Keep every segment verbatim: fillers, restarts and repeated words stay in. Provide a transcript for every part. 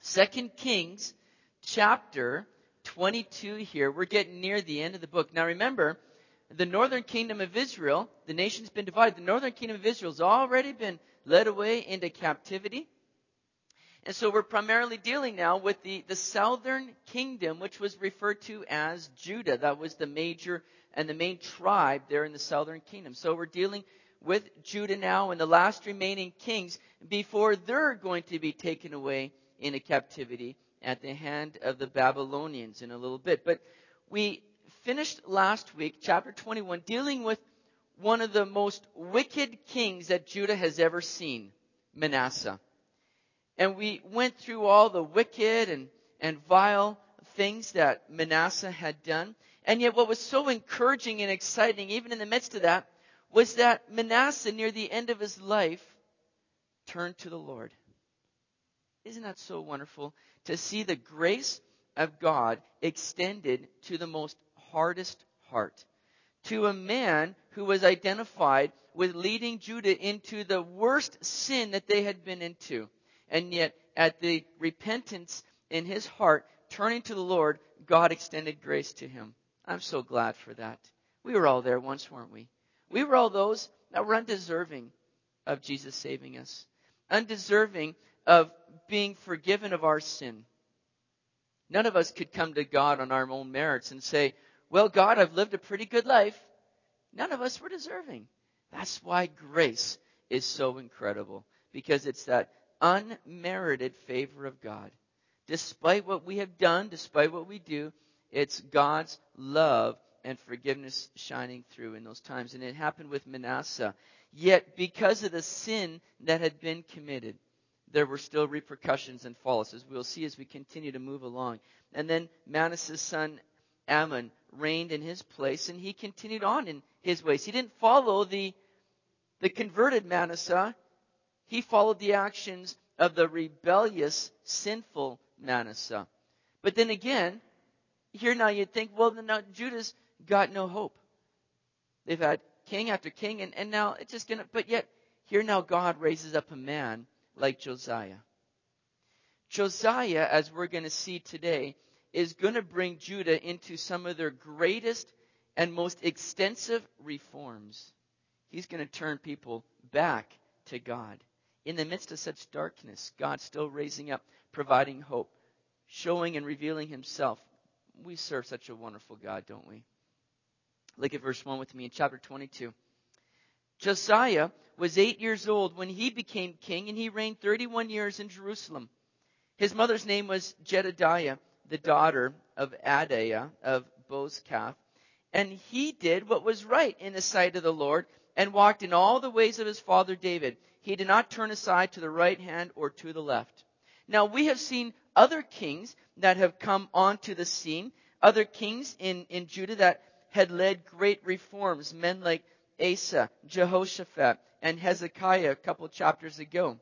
Second Kings chapter twenty-two here. We're getting near the end of the book. Now remember, the northern kingdom of Israel, the nation's been divided. The northern kingdom of Israel has already been led away into captivity. And so we're primarily dealing now with the, the southern kingdom, which was referred to as Judah. That was the major and the main tribe there in the southern kingdom. So we're dealing with Judah now and the last remaining kings before they're going to be taken away into captivity at the hand of the Babylonians in a little bit. But we finished last week, chapter twenty-one, dealing with one of the most wicked kings that Judah has ever seen, Manasseh. And we went through all the wicked and, and vile things that Manasseh had done. And yet what was so encouraging and exciting, even in the midst of that, was that Manasseh, near the end of his life, turned to the Lord. Isn't that so wonderful to see the grace of God extended to the most hardest heart? To a man who was identified with leading Judah into the worst sin that they had been into. And yet, at the repentance in his heart, turning to the Lord, God extended grace to him. I'm so glad for that. We were all there once, weren't we? We were all those that were undeserving of Jesus saving us. Undeserving of being forgiven of our sin. None of us could come to God on our own merits and say, well, God, I've lived a pretty good life. None of us were deserving. That's why grace is so incredible. Because it's that unmerited favor of God. Despite what we have done, despite what we do, it's God's love and forgiveness shining through in those times. And it happened with Manasseh. Yet, because of the sin that had been committed, there were still repercussions and fallouts, as we'll see as we continue to move along. And then Manasseh's son Ammon reigned in his place, and he continued on in his ways. He didn't follow the, the converted Manasseh. He followed the actions of the rebellious, sinful Manasseh. But then again, here now you'd think, well, now Judah's got no hope. They've had king after king, and, and now it's just going to, but yet, here now God raises up a man like Josiah. Josiah, as we're going to see today, is going to bring Judah into some of their greatest and most extensive reforms. He's going to turn people back to God. In the midst of such darkness, God's still raising up, providing hope, showing and revealing himself. We serve such a wonderful God, don't we? Look at verse one with me in chapter twenty-two. Josiah was eight years old when he became king, and he reigned thirty-one years in Jerusalem. His mother's name was Jedediah, the daughter of Adaiah of Bozkath. And he did what was right in the sight of the Lord and walked in all the ways of his father David. He did not turn aside to the right hand or to the left. Now, we have seen other kings that have come onto the scene, other kings in, in Judah that had led great reforms, men like Asa, Jehoshaphat, and Hezekiah a couple chapters ago.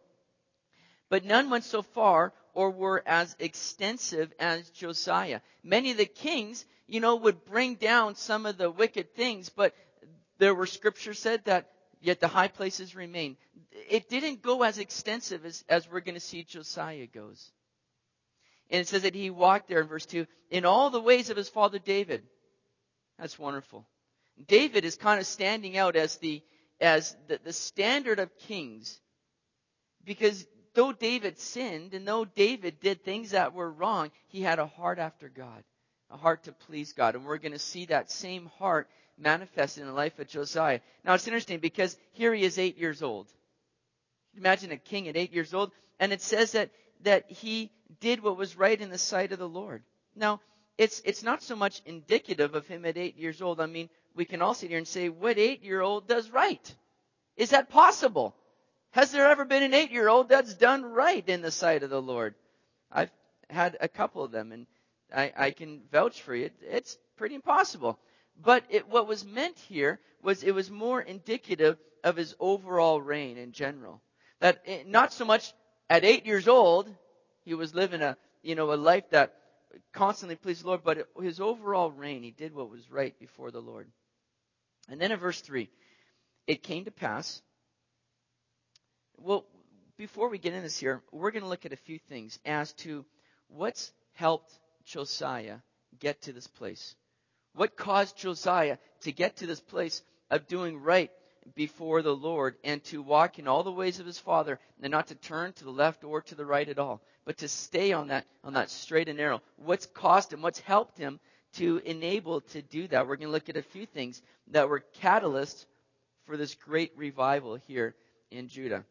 But none went so far or were as extensive as Josiah. Many of the kings, you know, would bring down some of the wicked things, but there were scriptures said that yet the high places remain. It didn't go as extensive as, as we're going to see Josiah goes. And it says that he walked there in verse two, in all the ways of his father David. That's wonderful. David is kind of standing out as the as the, the standard of kings. Because though David sinned and though David did things that were wrong, he had a heart after God, a heart to please God. And we're going to see that same heart manifested in the life of Josiah. Now it's interesting because here he is eight years old. Imagine a king at eight years old. And it says that, that he did what was right in the sight of the Lord. Now, it's it's not so much indicative of him at eight years old. I mean, we can all sit here and say, what eight-year-old does right? Is that possible? Has there ever been an eight-year-old that's done right in the sight of the Lord? I've had a couple of them, and I, I can vouch for you. It's pretty impossible. But it, what was meant here was it was more indicative of his overall reign in general. That it, not so much at eight years old, he was living a you know a life that constantly pleased the Lord, but it, his overall reign, he did what was right before the Lord. And then in verse three, it came to pass. Well, before we get into this here, we're going to look at a few things as to what's helped Josiah get to this place. What caused Josiah to get to this place of doing right before the Lord and to walk in all the ways of his father and not to turn to the left or to the right at all, but to stay on that on that straight and narrow. What's caused him, what's helped him to enable to do that? We're going to look at a few things that were catalysts for this great revival here in Judah.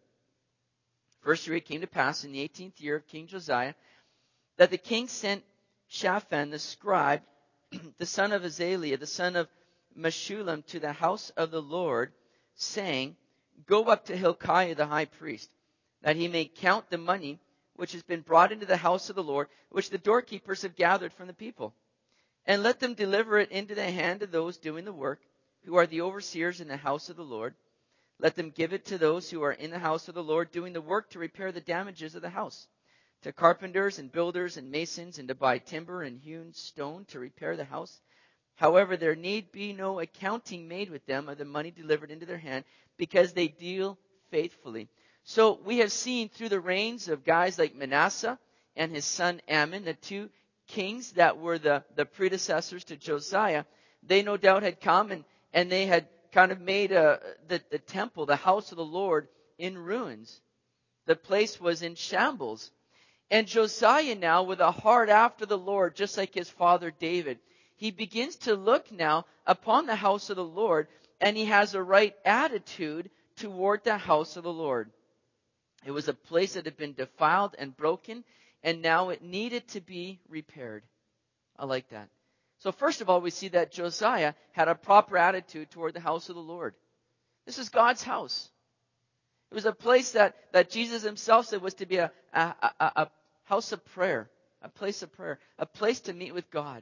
Verse three, it came to pass in the eighteenth year of King Josiah that the king sent Shaphan the scribe, the son of Azaliah, the son of Meshullam, to the house of the Lord, saying, Go up to Hilkiah the high priest, that he may count the money which has been brought into the house of the Lord, which the doorkeepers have gathered from the people. And let them deliver it into the hand of those doing the work, who are the overseers in the house of the Lord. Let them give it to those who are in the house of the Lord, doing the work to repair the damages of the house, to carpenters and builders and masons, and to buy timber and hewn stone to repair the house. However, there need be no accounting made with them of the money delivered into their hand, because they deal faithfully. So we have seen through the reigns of guys like Manasseh and his son Ammon, the two kings that were the, the predecessors to Josiah, they no doubt had come and, and they had kind of made a, the, the temple, the house of the Lord, in ruins. The place was in shambles. And Josiah now, with a heart after the Lord, just like his father David, he begins to look now upon the house of the Lord, and he has a right attitude toward the house of the Lord. It was a place that had been defiled and broken, and now it needed to be repaired. I like that. So first of all, we see that Josiah had a proper attitude toward the house of the Lord. This is God's house. It was a place that, that Jesus himself said was to be a, a, a, a house of prayer, a place of prayer, a place to meet with God.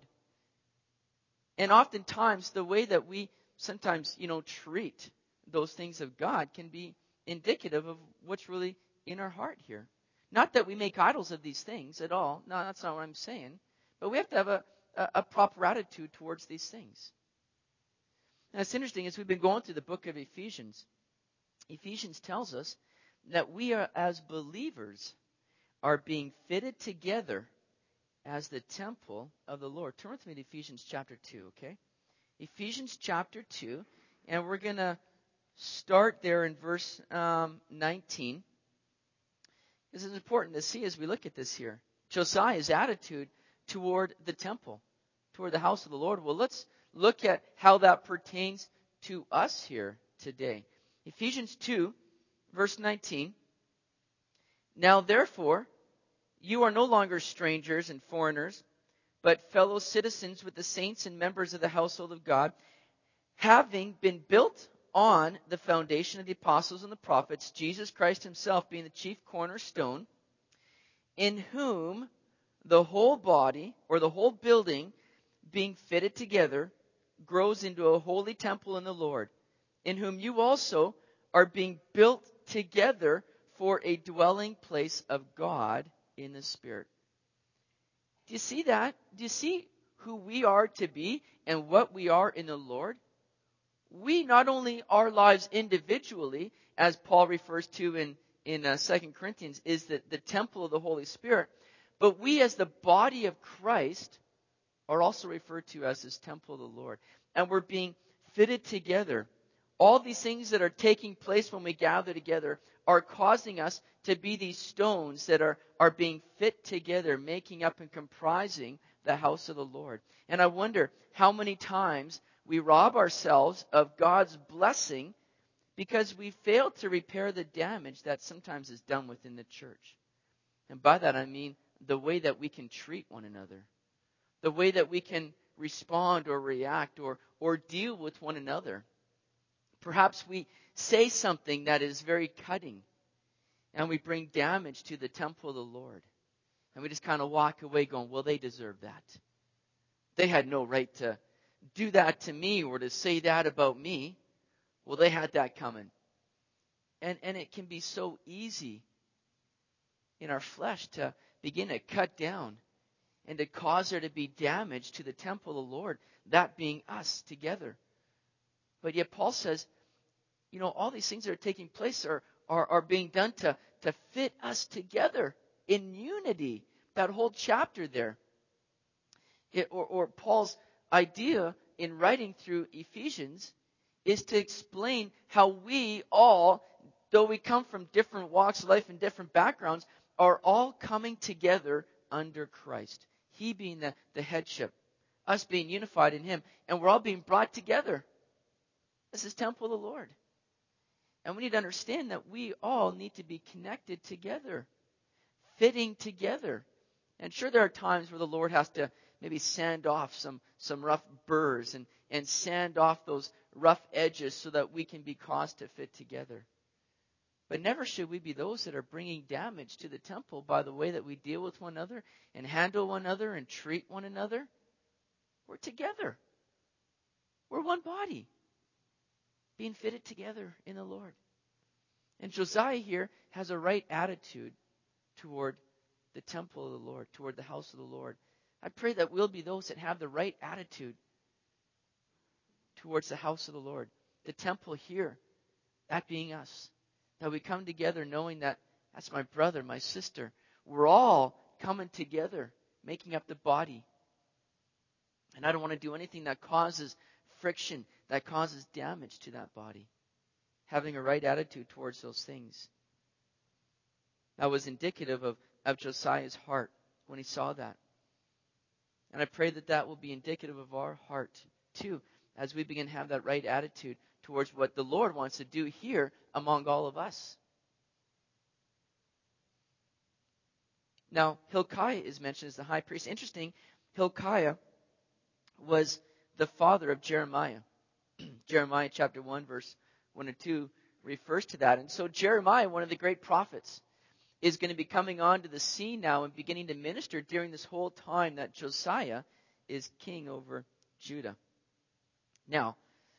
And oftentimes, the way that we sometimes, you know, treat those things of God can be indicative of what's really in our heart here. Not that we make idols of these things at all. No, that's not what I'm saying. But we have to have a, a, a proper attitude towards these things. And it's interesting, as we've been going through the book of Ephesians, Ephesians tells us that we are, as believers, are being fitted together as the temple of the Lord. Turn with me to Ephesians chapter two, okay? Ephesians chapter two, and we're going to start there in verse um, nineteen. This is important to see as we look at this here. Josiah's attitude toward the temple, toward the house of the Lord. Well, let's look at how that pertains to us here today. Ephesians two, verse nineteen. Now therefore, you are no longer strangers and foreigners, but fellow citizens with the saints and members of the household of God, having been built on the foundation of the apostles and the prophets, Jesus Christ himself being the chief cornerstone, in whom the whole body, or the whole building, being fitted together, grows into a holy temple in the Lord, in whom you also are being built together for a dwelling place of God in the Spirit. Do you see that? Do you see who we are to be and what we are in the Lord? We not only our lives individually, as Paul refers to in, in uh, Second Corinthians, is the, the temple of the Holy Spirit, but we as the body of Christ are also referred to as this temple of the Lord. And we're being fitted together. All these things that are taking place when we gather together are causing us to be these stones that are, are being fit together, making up and comprising the house of the Lord. And I wonder how many times we rob ourselves of God's blessing because we fail to repair the damage that sometimes is done within the church. And by that I mean the way that we can treat one another, the way that we can respond or react or, or deal with one another. Perhaps we say something that is very cutting, and we bring damage to the temple of the Lord. And we just kind of walk away going, well, they deserve that. They had no right to do that to me or to say that about me. Well, they had that coming. And, and it can be so easy in our flesh to begin to cut down and to cause there to be damage to the temple of the Lord, that being us together. But yet Paul says, you know, all these things that are taking place are, are, are being done to, to fit us together in unity. That whole chapter there. It, or, or Paul's idea in writing through Ephesians is to explain how we all, though we come from different walks of life and different backgrounds, are all coming together under Christ. He being the, the headship, us being unified in Him, and we're all being brought together. This is temple of the Lord. And we need to understand that we all need to be connected together, fitting together. And sure, there are times where the Lord has to maybe sand off some, some rough burrs and, and sand off those rough edges so that we can be caused to fit together. But never should we be those that are bringing damage to the temple by the way that we deal with one another and handle one another and treat one another. We're together. We're one body, being fitted together in the Lord. And Josiah here has a right attitude toward the temple of the Lord, toward the house of the Lord. I pray that we'll be those that have the right attitude towards the house of the Lord. The temple here, that being us. That we come together knowing that that's my brother, my sister. We're all coming together, making up the body. And I don't want to do anything that causes friction, that causes damage to that body. Having a right attitude towards those things. That was indicative of, of Josiah's heart when he saw that. And I pray that that will be indicative of our heart too, as we begin to have that right attitude towards what the Lord wants to do here among all of us. Now, Hilkiah is mentioned as the high priest. Interesting, Hilkiah was the father of Jeremiah. Jeremiah chapter one, verse one and two refers to that. And so Jeremiah, one of the great prophets, is going to be coming onto the scene now and beginning to minister during this whole time that Josiah is king over Judah. Now,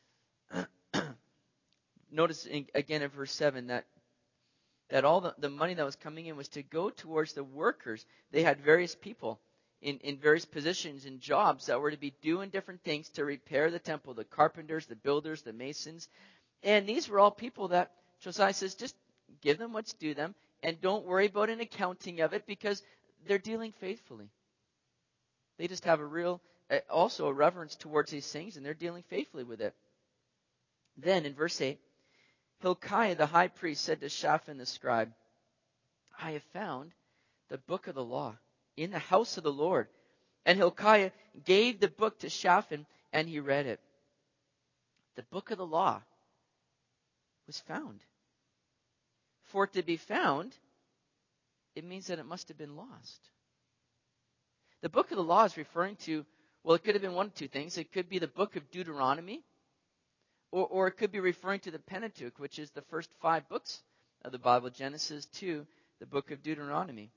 notice in, again in verse seven that that all the, the money that was coming in was to go towards the workers. They had various people in, in various positions and jobs that were to be doing different things to repair the temple. The carpenters, the builders, the masons. And these were all people that Josiah says, just give them what's due them and don't worry about an accounting of it because they're dealing faithfully. They just have a real, also a reverence towards these things and they're dealing faithfully with it. Then in verse eight, Hilkiah the high priest said to Shaphan the scribe, I have found the book of the law in the house of the Lord. And Hilkiah gave the book to Shaphan and he read it. The book of the law was found. For it to be found, it means that it must have been lost. The book of the law is referring to, well, it could have been one of two things. It could be the book of Deuteronomy, or, or it could be referring to the Pentateuch, which is the first five books of the Bible, Genesis to the book of Deuteronomy.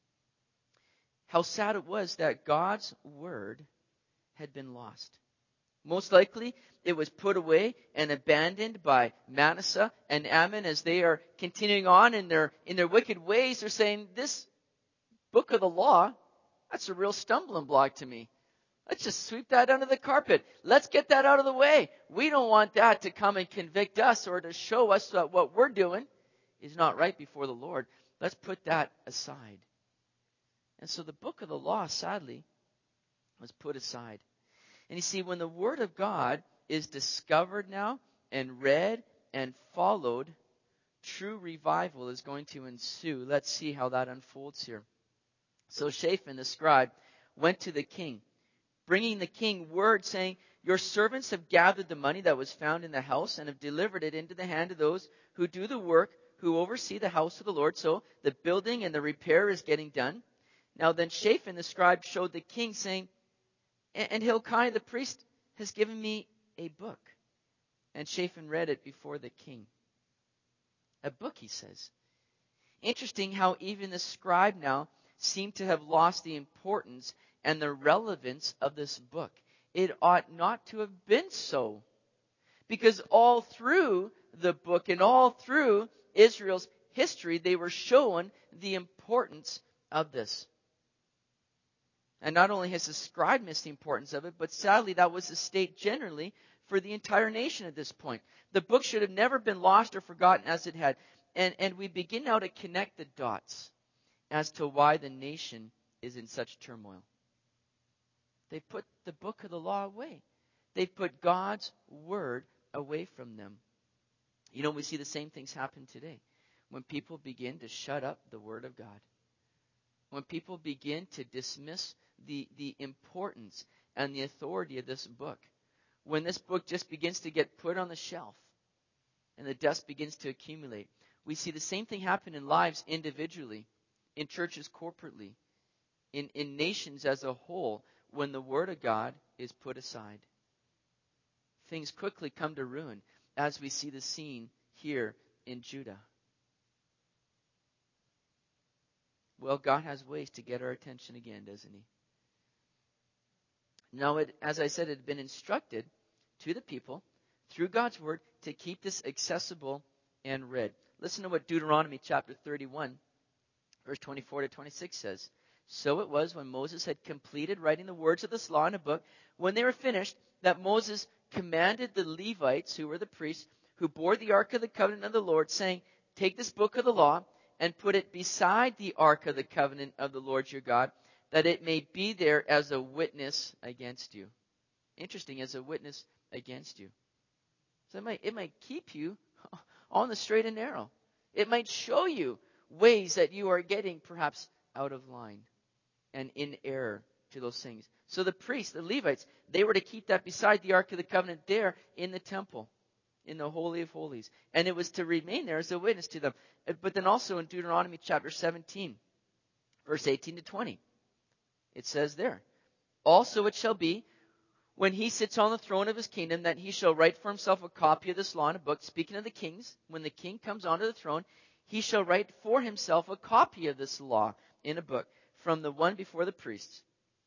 How sad it was that God's word had been lost. Most likely, it was put away and abandoned by Manasseh and Ammon as they are continuing on in their in their wicked ways. They're saying, this book of the law, that's a real stumbling block to me. Let's just sweep that under the carpet. Let's get that out of the way. We don't want that to come and convict us or to show us that what we're doing is not right before the Lord. Let's put that aside. And so the book of the law, sadly, was put aside. And you see, when the Word of God is discovered now and read and followed, true revival is going to ensue. Let's see how that unfolds here. So Shaphan the scribe went to the king, bringing the king word saying, your servants have gathered the money that was found in the house and have delivered it into the hand of those who do the work, who oversee the house of the Lord. So the building and the repair is getting done. Now then Shaphan the scribe showed the king, saying, and Hilkiah the priest has given me a book. And Shaphan read it before the king. A book, he says. Interesting how even the scribe now seemed to have lost the importance and the relevance of this book. It ought not to have been so. Because all through the book and all through Israel's history, they were shown the importance of this. And not only has the scribe missed the importance of it, but sadly that was the state generally for the entire nation at this point. The book should have never been lost or forgotten as it had and, and we begin now to connect the dots as to why the nation is in such turmoil. They put the book of the law away. They put God's word away from them. You know, we see the same things happen today. When people begin to shut up the word of God. When people begin to dismiss the, the importance and the authority of this book. When this book just begins to get put on the shelf and the dust begins to accumulate. We see the same thing happen in lives individually, in churches corporately, in, in nations as a whole, when the word of God is put aside. Things quickly come to ruin, as we see the scene here in Judah. Well, God has ways to get our attention again, doesn't he? Now, it, as I said, it had been instructed to the people through God's word to keep this accessible and read. Listen to what Deuteronomy chapter thirty-one, verse twenty-four to twenty-six says. So it was when Moses had completed writing the words of this law in a book, when they were finished, that Moses commanded the Levites, who were the priests, who bore the ark of the covenant of the Lord, saying, take this book of the law and put it beside the ark of the covenant of the Lord your God, that it may be there as a witness against you. Interesting, as a witness against you. So it might, it might keep you on the straight and narrow. It might show you ways that you are getting perhaps out of line and in error to those things. So the priests, the Levites, they were to keep that beside the Ark of the Covenant there in the temple, in the Holy of Holies. And it was to remain there as a witness to them. But then also in Deuteronomy chapter seventeen, verse eighteen to twenty, it says there, also it shall be, when he sits on the throne of his kingdom, that he shall write for himself a copy of this law in a book. Speaking of the kings, when the king comes onto the throne, he shall write for himself a copy of this law in a book from the one before the priests.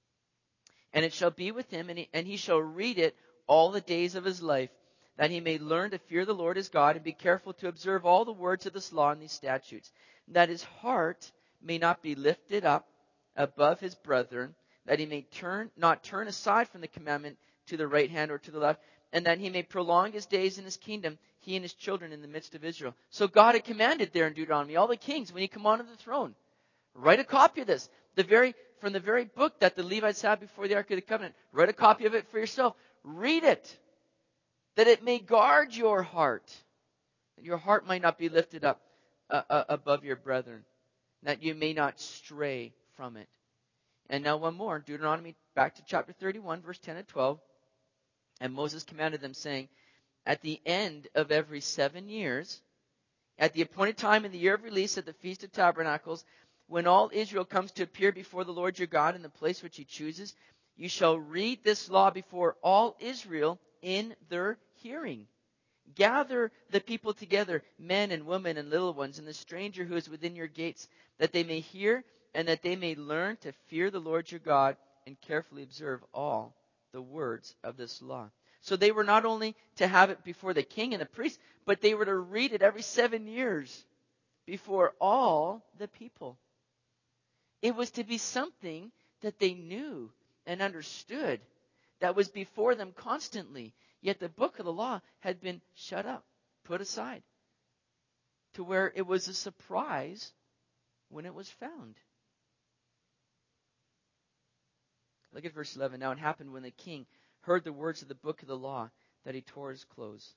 And it shall be with him, and he, and he shall read it all the days of his life, that he may learn to fear the Lord his God and be careful to observe all the words of this law and these statutes, that his heart may not be lifted up above his brethren, that he may turn not turn aside from the commandment to the right hand or to the left, and that he may prolong his days in his kingdom, he and his children in the midst of Israel. So God had commanded there in Deuteronomy, all the kings, when you come onto the throne, write a copy of this. The very from the very book that the Levites had before the Ark of the Covenant, write a copy of it for yourself. Read it, that it may guard your heart, that your heart might not be lifted up uh, uh, above your brethren, that you may not stray from it. And now one more, Deuteronomy, back to chapter thirty-one, verse ten and twelve. And Moses commanded them, saying, at the end of every seven years, at the appointed time in the year of release at the Feast of Tabernacles, when all Israel comes to appear before the Lord your God in the place which he chooses, you shall read this law before all Israel in their hearing. Gather the people together, men and women and little ones, and the stranger who is within your gates, that they may hear and that they may learn to fear the Lord your God and carefully observe all the words of this law. So they were not only to have it before the king and the priest, but they were to read it every seven years before all the people. It was to be something that they knew and understood, that was before them constantly. Yet the book of the law had been shut up, put aside, to where it was a surprise when it was found. Look at verse eleven. Now it happened when the king heard the words of the book of the law that he tore his clothes.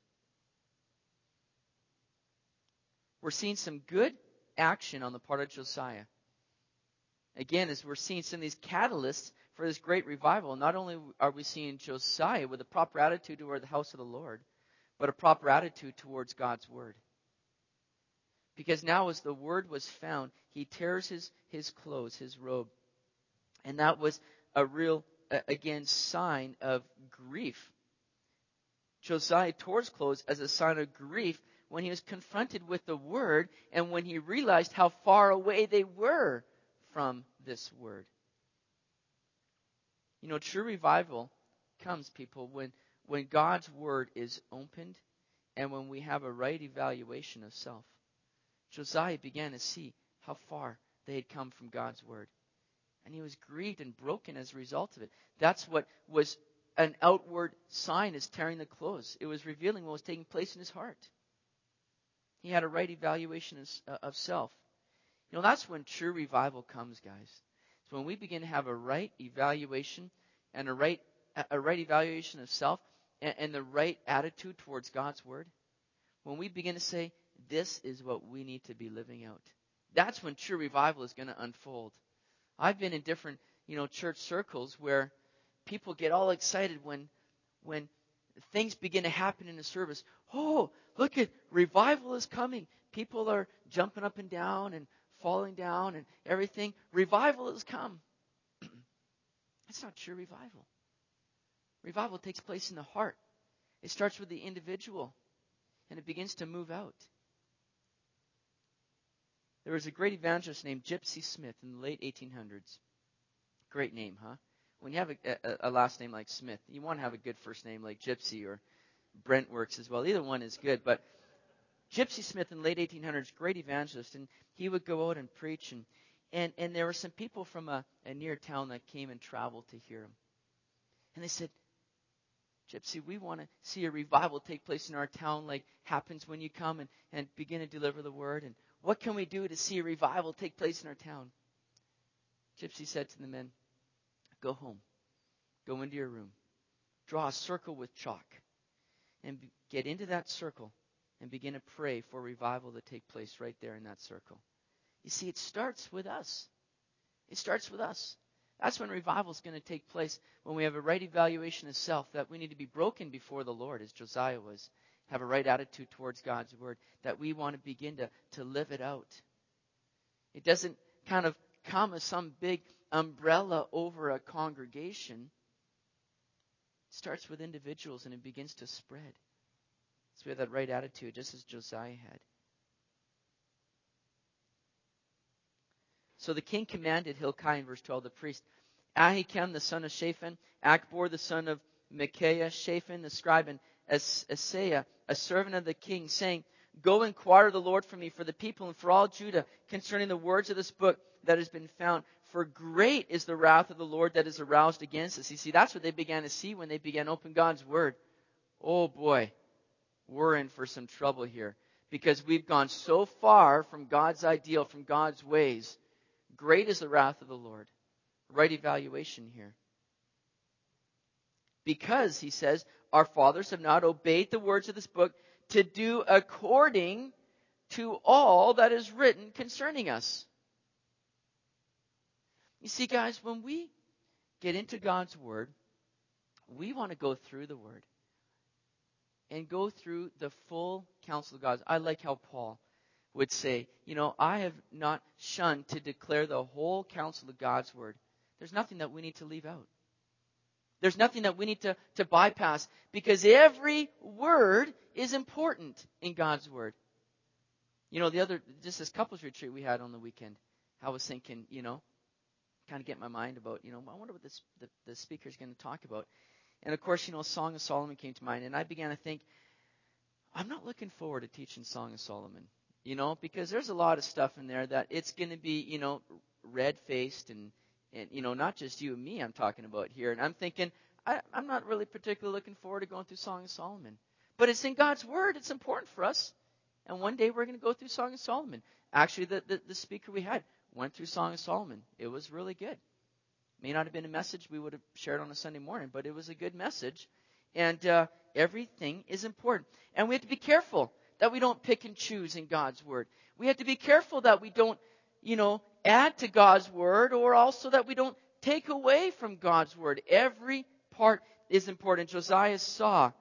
We're seeing some good action on the part of Josiah. Again, as we're seeing some of these catalysts for this great revival, not only are we seeing Josiah with a proper attitude toward the house of the Lord, but a proper attitude towards God's word. Because now as the word was found, he tears his, his clothes, his robe. And that was a real, again, sign of grief. Josiah tore his clothes as a sign of grief when he was confronted with the word and when he realized how far away they were from this word. You know, true revival comes, people, when, when God's word is opened and when we have a right evaluation of self. Josiah began to see how far they had come from God's word. And he was grieved and broken as a result of it. That's what was an outward sign, is tearing the clothes. It was revealing what was taking place in his heart. He had a right evaluation of, of self. You know, that's when true revival comes, guys. It's when we begin to have a right evaluation and a right a right evaluation of self and, and the right attitude towards God's Word. When we begin to say, this is what we need to be living out. That's when true revival is going to unfold. I've been in different, you know, church circles where people get all excited when when things begin to happen in the service. Oh, look at revival is coming. People are jumping up and down and falling down and everything. Revival has come. That's not true revival. Revival takes place in the heart. It starts with the individual and it begins to move out. There was a great evangelist named Gypsy Smith in the late eighteen hundreds. Great name, huh? When you have a, a, a last name like Smith, you want to have a good first name like Gypsy, or Brent works as well. Either one is good. But Gypsy Smith in the late eighteen hundreds, great evangelist, and he would go out and preach. And, and, and there were some people from a, a near town that came and traveled to hear him. And they said, Gypsy, we want to see a revival take place in our town like happens when you come and, and begin to deliver the word. And what can we do to see a revival take place in our town? Gypsy said to the men, go home. Go into your room. Draw a circle with chalk. And be, get into that circle and begin to pray for revival to take place right there in that circle. You see, it starts with us. It starts with us. That's when revival is going to take place, when we have a right evaluation of self, that we need to be broken before the Lord, as Josiah was. Have a right attitude towards God's Word, that we want to begin to, to live it out. It doesn't kind of come as some big umbrella over a congregation. It starts with individuals and it begins to spread. So we have that right attitude, just as Josiah had. So the king commanded Hilkiah in verse twelve, the priest, Ahikam the son of Shaphan, Akbor the son of Micaiah, Shaphan the scribe, and Asaiah, a servant of the king, saying, go inquire the Lord for me, for the people, and for all Judah, concerning the words of this book that has been found. For great is the wrath of the Lord that is aroused against us. You see, that's what they began to see when they began to open God's Word. Oh boy, we're in for some trouble here, because we've gone so far from God's ideal, from God's ways. Great is the wrath of the Lord. Right evaluation here. Because, he says, our fathers have not obeyed the words of this book to do according to all that is written concerning us. You see, guys, when we get into God's Word, we want to go through the Word and go through the full counsel of God. I like how Paul would say, you know, I have not shunned to declare the whole counsel of God's Word. There's nothing that we need to leave out. There's nothing that we need to, to bypass, because every word is important in God's Word. You know, the other, just this couples retreat we had on the weekend, I was thinking, you know, kind of get my mind about, you know, I wonder what this, the, the speaker's going to talk about. And of course, you know, Song of Solomon came to mind, and I began to think, I'm not looking forward to teaching Song of Solomon. You know, because there's a lot of stuff in there that it's going to be, you know, red-faced and, and, you know, not just you and me I'm talking about here. And I'm thinking, I, I'm not really particularly looking forward to going through Song of Solomon. But it's in God's Word. It's important for us. And one day we're going to go through Song of Solomon. Actually, the, the, the speaker we had went through Song of Solomon. It was really good. May not have been a message we would have shared on a Sunday morning, but it was a good message. And uh, everything is important. And we have to be careful that we don't pick and choose in God's Word. We have to be careful that we don't, you know, add to God's Word, or also that we don't take away from God's Word. Every part is important. Josiah saw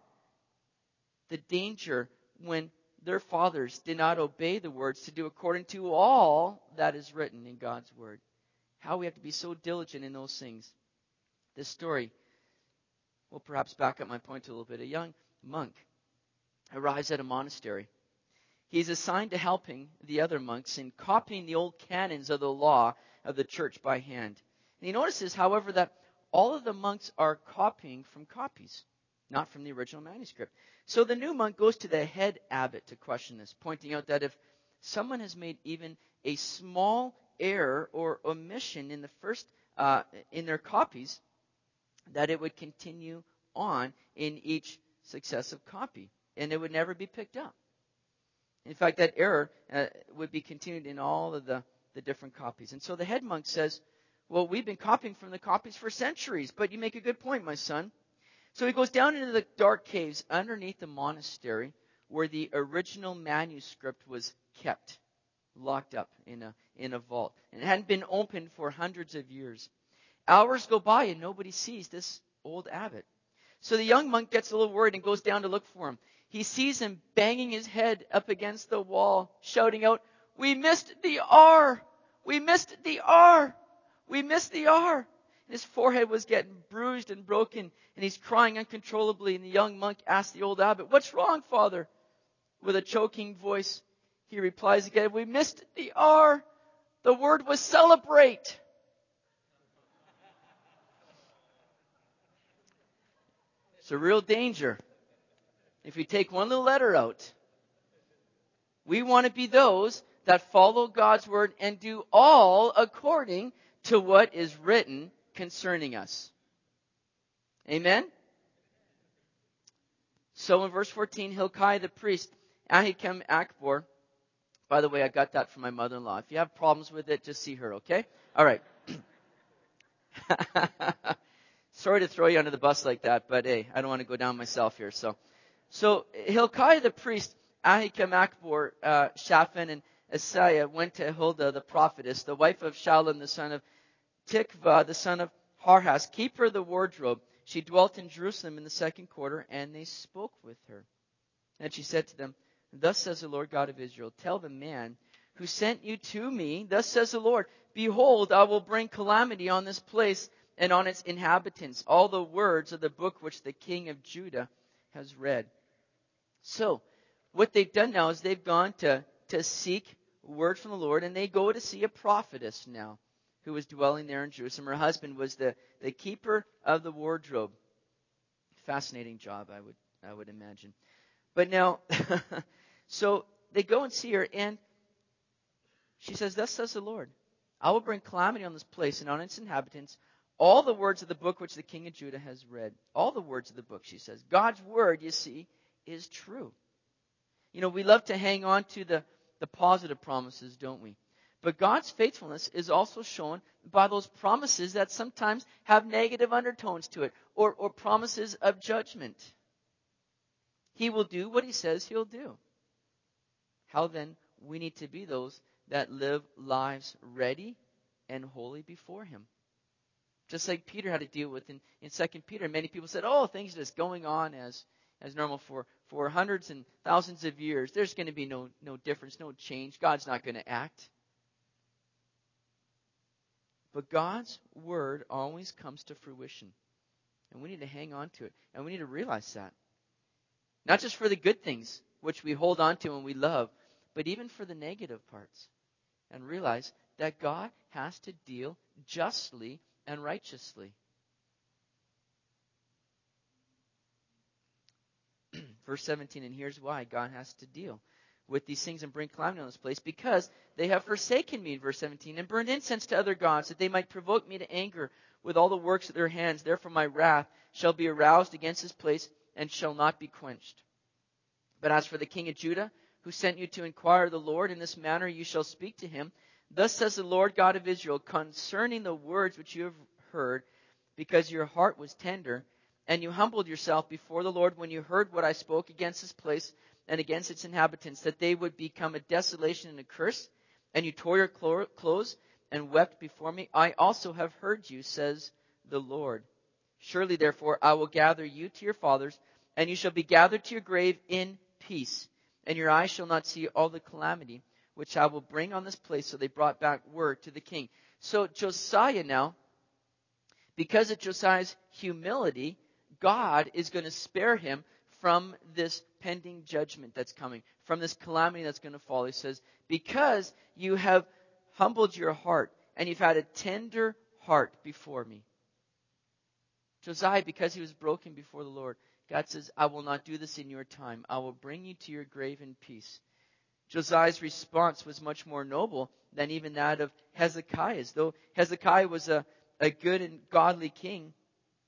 the danger when their fathers did not obey the words to do according to all that is written in God's Word. How we have to be so diligent in those things. This story will perhaps back up my point a little bit. A young monk arrives at a monastery. He's assigned to helping the other monks in copying the old canons of the law of the church by hand. And he notices, however, that all of the monks are copying from copies, not from the original manuscript. So the new monk goes to the head abbot to question this, pointing out that if someone has made even a small error or omission in the first uh, in their copies, that it would continue on in each successive copy, and it would never be picked up. In fact, that error uh, would be continued in all of the, the different copies. And so the head monk says, well, we've been copying from the copies for centuries, but you make a good point, my son. So he goes down into the dark caves underneath the monastery where the original manuscript was kept, locked up in a, in a vault. And it hadn't been opened for hundreds of years. Hours go by and nobody sees this old abbot. So the young monk gets a little worried and goes down to look for him. He sees him banging his head up against the wall, shouting out, "We missed the R! We missed the R! We missed the R!" And his forehead was getting bruised and broken, and he's crying uncontrollably. And the young monk asks the old abbot, "What's wrong, Father?" With a choking voice, he replies again, "We missed the R. The word was celebrate." It's a real danger. If you take one little letter out, we want to be those that follow God's word and do all according to what is written concerning us. Amen? So in verse fourteen, Hilkiah the priest, Ahikam Akbor, by the way, I got that from my mother-in-law. If you have problems with it, just see her, okay? All right. Sorry to throw you under the bus like that, but hey, I don't want to go down myself here. So, so Hilkiah the priest, Ahikam Akbor, uh, Shaphan, and Isaiah went to Huldah the prophetess, the wife of Shallum the son of Tikvah, the son of Harhas, keeper of the wardrobe. She dwelt in Jerusalem in the second quarter, and they spoke with her. And she said to them, "Thus says the Lord God of Israel, tell the man who sent you to me, thus says the Lord, behold, I will bring calamity on this place and on its inhabitants, all the words of the book which the king of Judah has read." So, what they've done now is they've gone to, to seek word from the Lord, and they go to see a prophetess now who was dwelling there in Jerusalem. Her husband was the, the keeper of the wardrobe. Fascinating job, I would I would imagine. But now, so they go and see her, and she says, "Thus says the Lord, I will bring calamity on this place and on its inhabitants, all the words of the book which the king of Judah has read." All the words of the book, she says. God's word, you see, is true. You know, we love to hang on to the, the positive promises, don't we? But God's faithfulness is also shown by those promises that sometimes have negative undertones to it, or, or promises of judgment. He will do what he says he'll do. How then we need to be those that live lives ready and holy before him. Just like Peter had to deal with in, in Second Peter. Many people said, oh, things are just going on as, as normal for, for hundreds and thousands of years. There's going to be no, no difference, no change. God's not going to act. But God's word always comes to fruition. And we need to hang on to it. And we need to realize that. Not just for the good things, which we hold on to and we love, but even for the negative parts. And realize that God has to deal justly and righteously. Verse seventeen, and here's why God has to deal with these things and bring calamity on this place, because they have forsaken me, in verse seventeen, and burned incense to other gods, that they might provoke me to anger with all the works of their hands. Therefore my wrath shall be aroused against this place, and shall not be quenched. But as for the king of Judah, who sent you to inquire of the Lord, in this manner you shall speak to him. Thus says the Lord God of Israel, concerning the words which you have heard, because your heart was tender, and you humbled yourself before the Lord when you heard what I spoke against this place and against its inhabitants, that they would become a desolation and a curse, and you tore your clothes and wept before me. I also have heard you, says the Lord. Surely, therefore, I will gather you to your fathers, and you shall be gathered to your grave in peace, and your eyes shall not see all the calamity which I will bring on this place. So they brought back word to the king. So Josiah now, because of Josiah's humility, God is going to spare him from this pending judgment that's coming, from this calamity that's going to fall. He says, because you have humbled your heart and you've had a tender heart before me. Josiah, because he was broken before the Lord, God says, I will not do this in your time. I will bring you to your grave in peace. Josiah's response was much more noble than even that of Hezekiah's. Though Hezekiah was a, a good and godly king,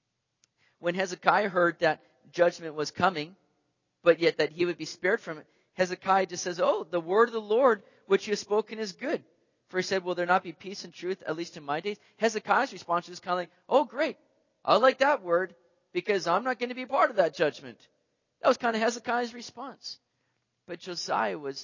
when Hezekiah heard that judgment was coming, but yet that he would be spared from it, Hezekiah just says, oh, the word of the Lord which you have spoken is good. For he said, will there not be peace and truth, at least in my days? Hezekiah's response is kind of like, oh, great. I like that word because I'm not going to be part of that judgment. That was kind of Hezekiah's response. But Josiah was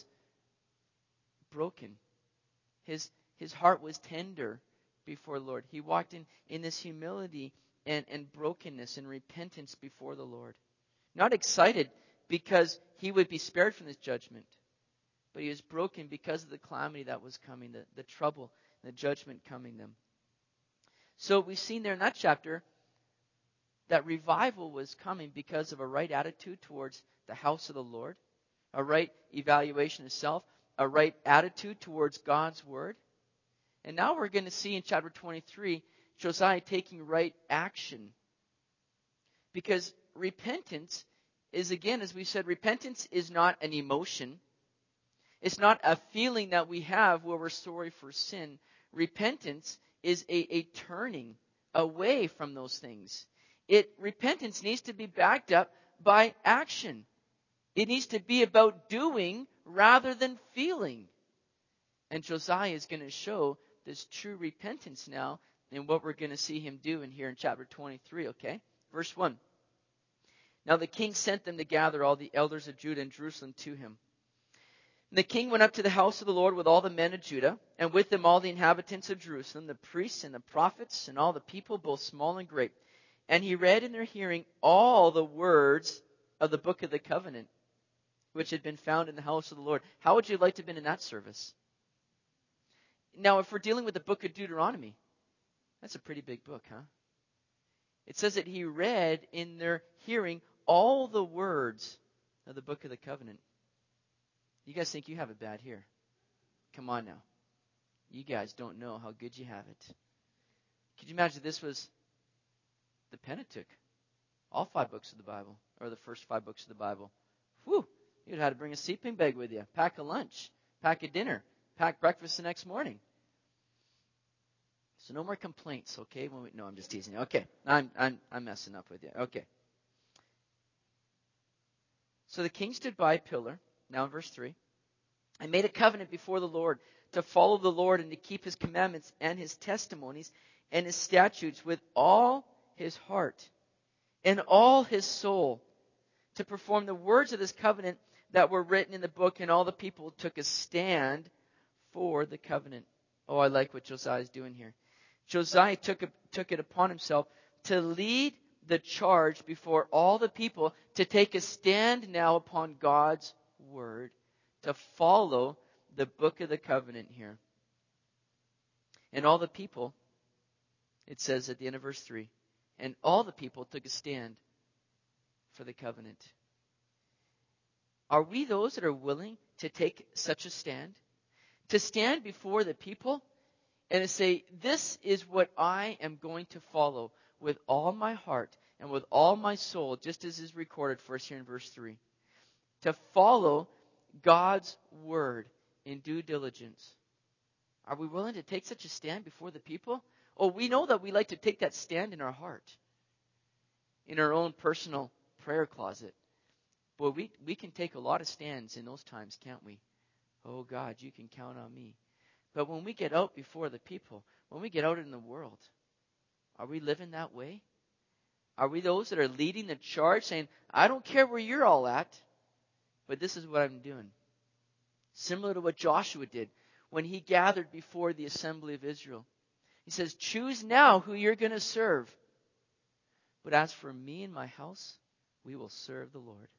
broken. His, his heart was tender before the Lord. He walked in, in this humility and, and brokenness and repentance before the Lord. Not excited because he would be spared from this judgment, but he was broken because of the calamity that was coming, the, the trouble, the judgment coming them. So we've seen there in that chapter that revival was coming because of a right attitude towards the house of the Lord, a right evaluation of self, a right attitude towards God's word. And now we're going to see in chapter twenty-three, Josiah taking right action. Because repentance is, again, as we said, repentance is not an emotion. It's not a feeling that we have where we're sorry for sin. Repentance is a, a turning away from those things. It repentance needs to be backed up by action. It needs to be about doing rather than feeling. And Josiah is going to show this true repentance now in what we're going to see him do in here in chapter twenty-three, okay? Verse one. Now the king sent them to gather all the elders of Judah and Jerusalem to him. And the king went up to the house of the Lord with all the men of Judah, and with them all the inhabitants of Jerusalem, the priests and the prophets, and all the people, both small and great. And he read in their hearing all the words of the book of the covenant, which had been found in the house of the Lord. How would you like to have been in that service? Now, if we're dealing with the book of Deuteronomy, that's a pretty big book, huh? It says that he read in their hearing all the words of the book of the covenant. You guys think you have it bad here? Come on now. You guys don't know how good you have it. Could you imagine this was the Pentateuch? All five books of the Bible, or the first five books of the Bible. Whew! You'd have to bring a sleeping bag with you, pack a lunch, pack a dinner, pack breakfast the next morning. So no more complaints, okay? When we, no, I'm just teasing you. Okay, I'm I'm I'm messing up with you. Okay. So the king stood by a pillar. Now in verse three, I made a covenant before the Lord to follow the Lord and to keep his commandments and his testimonies and his statutes with all his heart and all his soul, to perform the words of this covenant that were written in the book. And all the people took a stand for the covenant. Oh, I like what Josiah is doing here. Josiah took, a, took it upon himself to lead the charge before all the people, to take a stand now upon God's word, to follow the book of the covenant here. And all the people, it says at the end of verse three, and all the people took a stand for the covenant. Are we those that are willing to take such a stand? To stand before the people and to say, this is what I am going to follow with all my heart and with all my soul, just as is recorded for us here in verse three. To follow God's word in due diligence. Are we willing to take such a stand before the people? Oh, we know that we like to take that stand in our heart, in our own personal prayer closet. Boy, we, we can take a lot of stands in those times, can't we? Oh, God, you can count on me. But when we get out before the people, when we get out in the world, are we living that way? Are we those that are leading the charge, saying, I don't care where you're all at, but this is what I'm doing? Similar to what Joshua did when he gathered before the assembly of Israel. He says, choose now who you're going to serve. But as for me and my house, we will serve the Lord.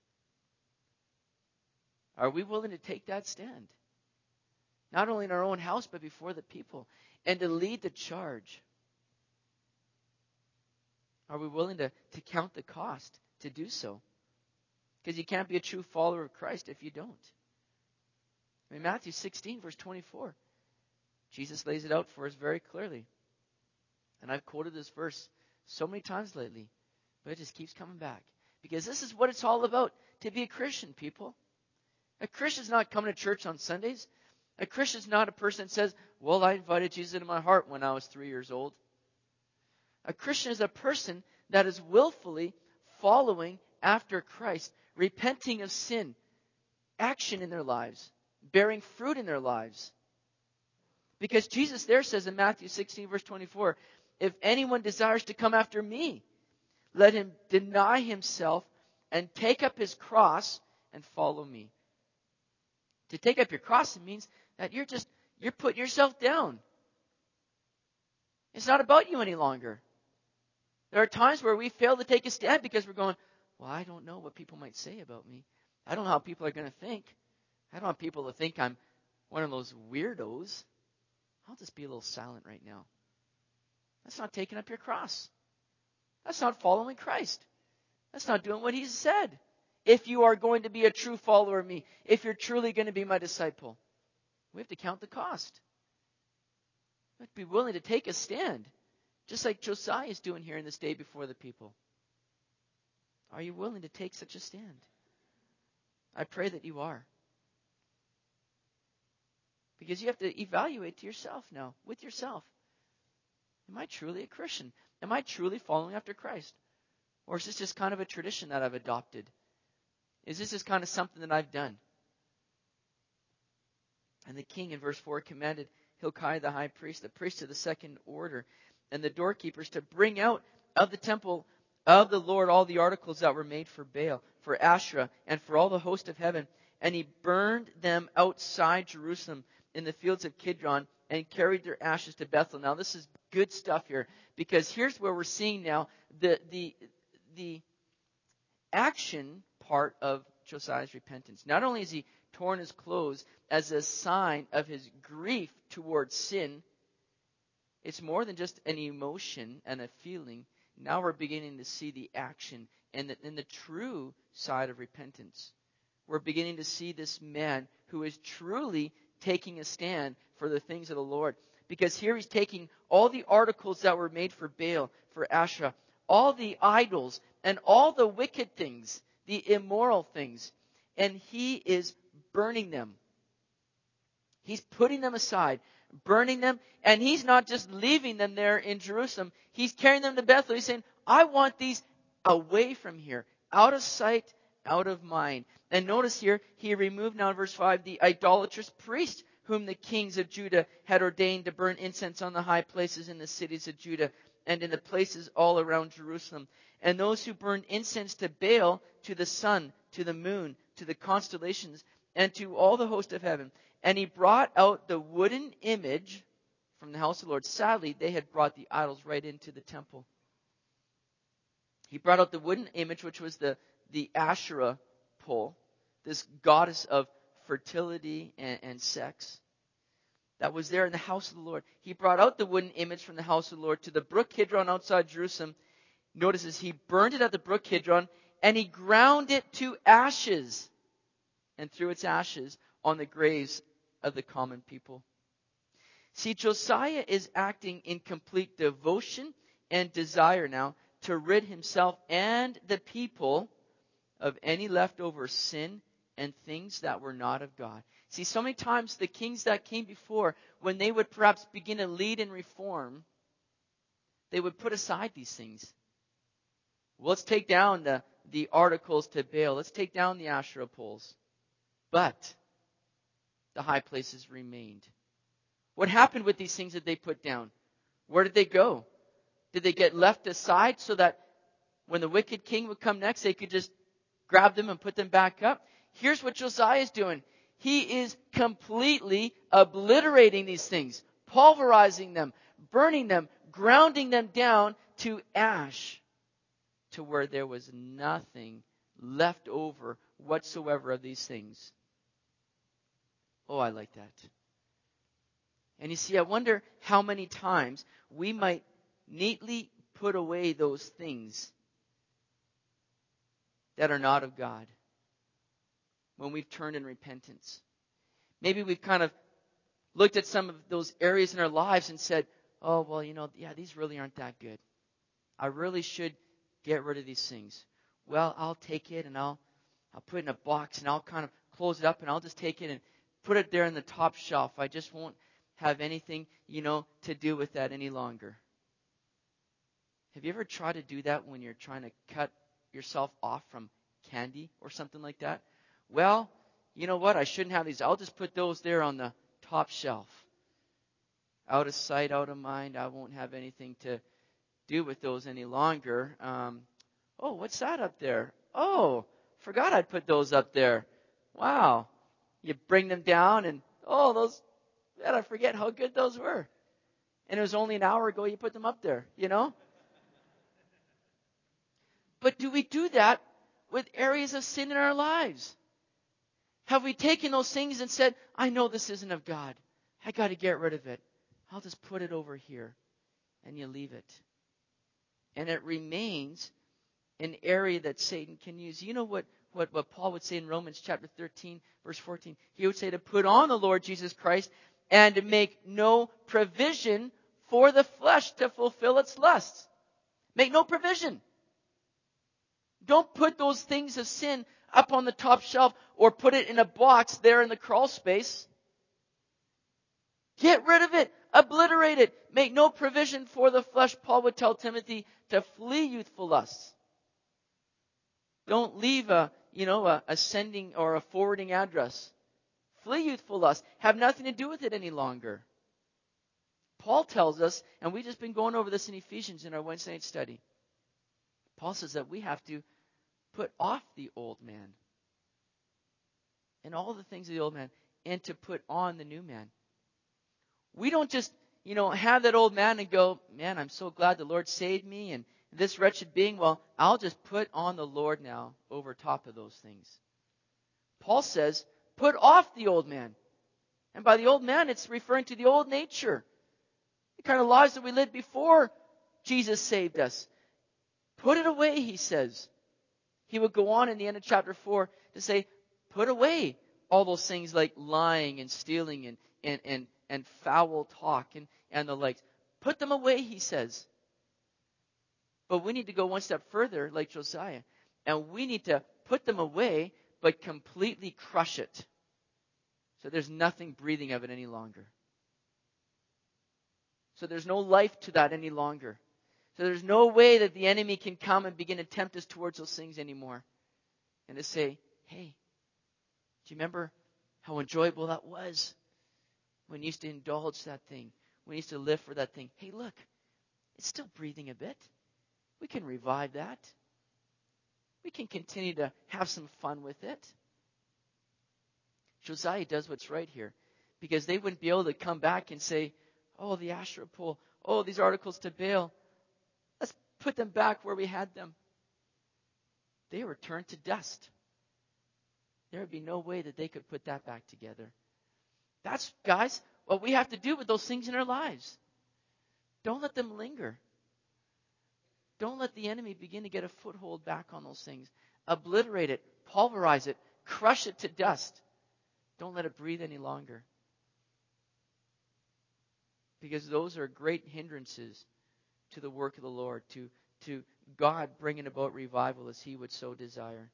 Are we willing to take that stand? Not only in our own house, but before the people, and to lead the charge. Are we willing to, to count the cost to do so? Because you can't be a true follower of Christ if you don't. In Matthew sixteen, verse twenty-four, Jesus lays it out for us very clearly. And I've quoted this verse so many times lately, but it just keeps coming back. Because this is what it's all about, to be a Christian, people. A Christian is not coming to church on Sundays. A Christian is not a person that says, well, I invited Jesus into my heart when I was three years old. A Christian is a person that is willfully following after Christ, repenting of sin, action in their lives, bearing fruit in their lives. Because Jesus there says in Matthew sixteen, verse twenty-four, if anyone desires to come after me, let him deny himself and take up his cross and follow me. To take up your cross, it means that you're just, you're putting yourself down. It's not about you any longer. There are times where we fail to take a stand because we're going, well, I don't know what people might say about me. I don't know how people are going to think. I don't want people to think I'm one of those weirdos. I'll just be a little silent right now. That's not taking up your cross. That's not following Christ. That's not doing what He said. If you are going to be a true follower of me, if you're truly going to be my disciple, we have to count the cost. We have to be willing to take a stand, just like Josiah is doing here in this day before the people. Are you willing to take such a stand? I pray that you are. Because you have to evaluate to yourself now, with yourself. Am I truly a Christian? Am I truly following after Christ? Or is this just kind of a tradition that I've adopted? Is this just kind of something that I've done? And the king in verse four commanded Hilkiah the high priest, the priest of the second order, and the doorkeepers to bring out of the temple of the Lord all the articles that were made for Baal, for Asherah, and for all the host of heaven. And he burned them outside Jerusalem in the fields of Kidron and carried their ashes to Bethel. Now this is good stuff here, because here's where we're seeing now the the the action part of Josiah's repentance. Not only has he torn his clothes as a sign of his grief towards sin, it's more than just an emotion and a feeling. Now we're beginning to see the action and the, and the true side of repentance. We're beginning to see this man who is truly taking a stand for the things of the Lord. Because here he's taking all the articles that were made for Baal, for Asherah, all the idols, and all the wicked things, the immoral things, and he is burning them. He's putting them aside, burning them, and he's not just leaving them there in Jerusalem. He's carrying them to Bethel. He's saying, I want these away from here, out of sight, out of mind. And notice here, he removed now in verse five the idolatrous priest whom the kings of Judah had ordained to burn incense on the high places in the cities of Judah and in the places all around Jerusalem. And those who burned incense to Baal, to the sun, to the moon, to the constellations, and to all the host of heaven. And he brought out the wooden image from the house of the Lord. Sadly, they had brought the idols right into the temple. He brought out the wooden image, which was the, the Asherah pole, this goddess of fertility and, and sex, that was there in the house of the Lord. He brought out the wooden image from the house of the Lord to the brook Kidron outside Jerusalem. Notice this, he burned it at the brook Kidron, and he ground it to ashes and threw its ashes on the graves of the common people. See, Josiah is acting in complete devotion and desire now to rid himself and the people of any leftover sin and things that were not of God. See, so many times the kings that came before, when they would perhaps begin to lead in reform, they would put aside these things. Well, let's take down the, the articles to Baal. Let's take down the Asherah poles. But the high places remained. What happened with these things that they put down? Where did they go? Did they get left aside so that when the wicked king would come next, they could just grab them and put them back up? Here's what Josiah is doing. He is completely obliterating these things, pulverizing them, burning them, grounding them down to ash, to where there was nothing left over whatsoever of these things. Oh, I like that. And you see, I wonder how many times we might neatly put away those things that are not of God when we've turned in repentance. Maybe we've kind of looked at some of those areas in our lives and said, oh, well, you know, yeah, these really aren't that good. I really should get rid of these things. Well, I'll take it and I'll I'll put it in a box and I'll kind of close it up and I'll just take it and put it there in the top shelf. I just won't have anything, you know, to do with that any longer. Have you ever tried to do that when you're trying to cut yourself off from candy or something like that? Well, you know what? I shouldn't have these. I'll just put those there on the top shelf. Out of sight, out of mind. I won't have anything to do with those any longer. Um, oh, what's that up there? Oh, forgot I'd put those up there. Wow. You bring them down and, oh, those, man, I forget how good those were. And it was only an hour ago you put them up there, you know? But do we do that with areas of sin in our lives? Have we taken those things and said, I know this isn't of God. I got to get rid of it. I'll just put it over here. And you leave it. And it remains an area that Satan can use. You know what, what, what Paul would say in Romans chapter thirteen, verse fourteen? He would say to put on the Lord Jesus Christ and to make no provision for the flesh to fulfill its lusts. Make no provision. Don't put those things of sin up on the top shelf or put it in a box there in the crawl space. Get rid of it. Obliterate it. Make no provision for the flesh. Paul would tell Timothy to flee youthful lusts. Don't leave a, you know, a, a sending or a forwarding address. Flee youthful lust. Have nothing to do with it any longer. Paul tells us, and we've just been going over this in Ephesians in our Wednesday night study. Paul says that we have to put off the old man and all the things of the old man and to put on the new man. We don't just, you know, have that old man and go, man, I'm so glad the Lord saved me and this wretched being, well, I'll just put on the Lord now over top of those things. Paul says, put off the old man. And by the old man, it's referring to the old nature. The kind of lives that we lived before Jesus saved us. Put it away, he says. He would go on in the end of chapter four to say, put away all those things like lying and stealing and, and, and, and foul talk and, and the likes. Put them away, he says. But we need to go one step further, like Josiah. And we need to put them away, but completely crush it. So there's nothing breathing of it any longer. So there's no life to that any longer. So there's no way that the enemy can come and begin to tempt us towards those things anymore. And to say, hey, do you remember how enjoyable that was? When you used to indulge that thing. When you used to live for that thing. Hey, look, it's still breathing a bit. We can revive that. We can continue to have some fun with it. Josiah does what's right here. Because they wouldn't be able to come back and say, oh, the Asherah pole. Oh, these articles to Baal. Let's put them back where we had them. They were turned to dust. There would be no way that they could put that back together. That's, guys, what we have to do with those things in our lives. Don't let them linger. Don't let the enemy begin to get a foothold back on those things. Obliterate it, pulverize it, crush it to dust. Don't let it breathe any longer. Because those are great hindrances to the work of the Lord, to, to God bringing about revival as He would so desire.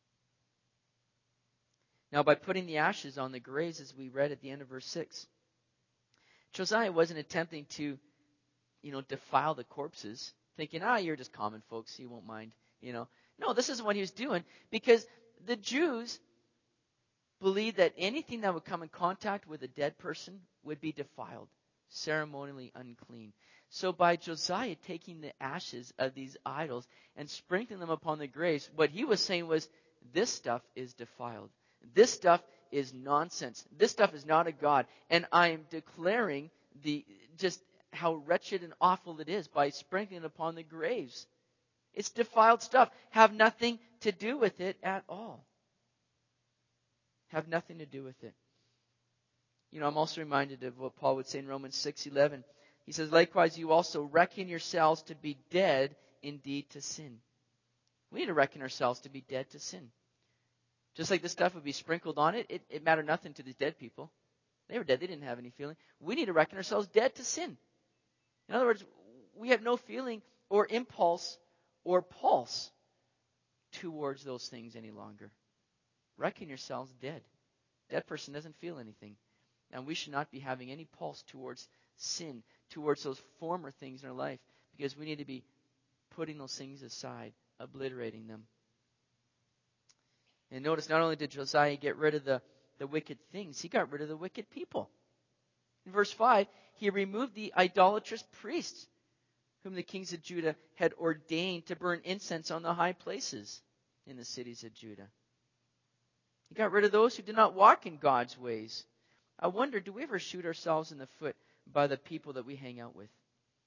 Now, by putting the ashes on the graves, as we read at the end of verse six, Josiah wasn't attempting to, you know, defile the corpses, thinking, ah, you're just common folks, you won't mind, you know. No, this isn't what he was doing, because the Jews believed that anything that would come in contact with a dead person would be defiled, ceremonially unclean. So by Josiah taking the ashes of these idols and sprinkling them upon the graves, what he was saying was, this stuff is defiled. This stuff is nonsense. This stuff is not a God. And I am declaring the just how wretched and awful it is by sprinkling it upon the graves. It's defiled stuff. Have nothing to do with it at all. Have nothing to do with it. You know, I'm also reminded of what Paul would say in Romans six eleven. He says, likewise, you also reckon yourselves to be dead indeed to sin. We need to reckon ourselves to be dead to sin. Just like this stuff would be sprinkled on it, it, it mattered nothing to these dead people. They were dead. They didn't have any feeling. We need to reckon ourselves dead to sin. In other words, we have no feeling or impulse or pulse towards those things any longer. Reckon yourselves dead. Dead person doesn't feel anything. And we should not be having any pulse towards sin, towards those former things in our life, because we need to be putting those things aside, obliterating them. And notice, not only did Josiah get rid of the, the wicked things, he got rid of the wicked people. In verse five, he removed the idolatrous priests whom the kings of Judah had ordained to burn incense on the high places in the cities of Judah. He got rid of those who did not walk in God's ways. I wonder, do we ever shoot ourselves in the foot by the people that we hang out with?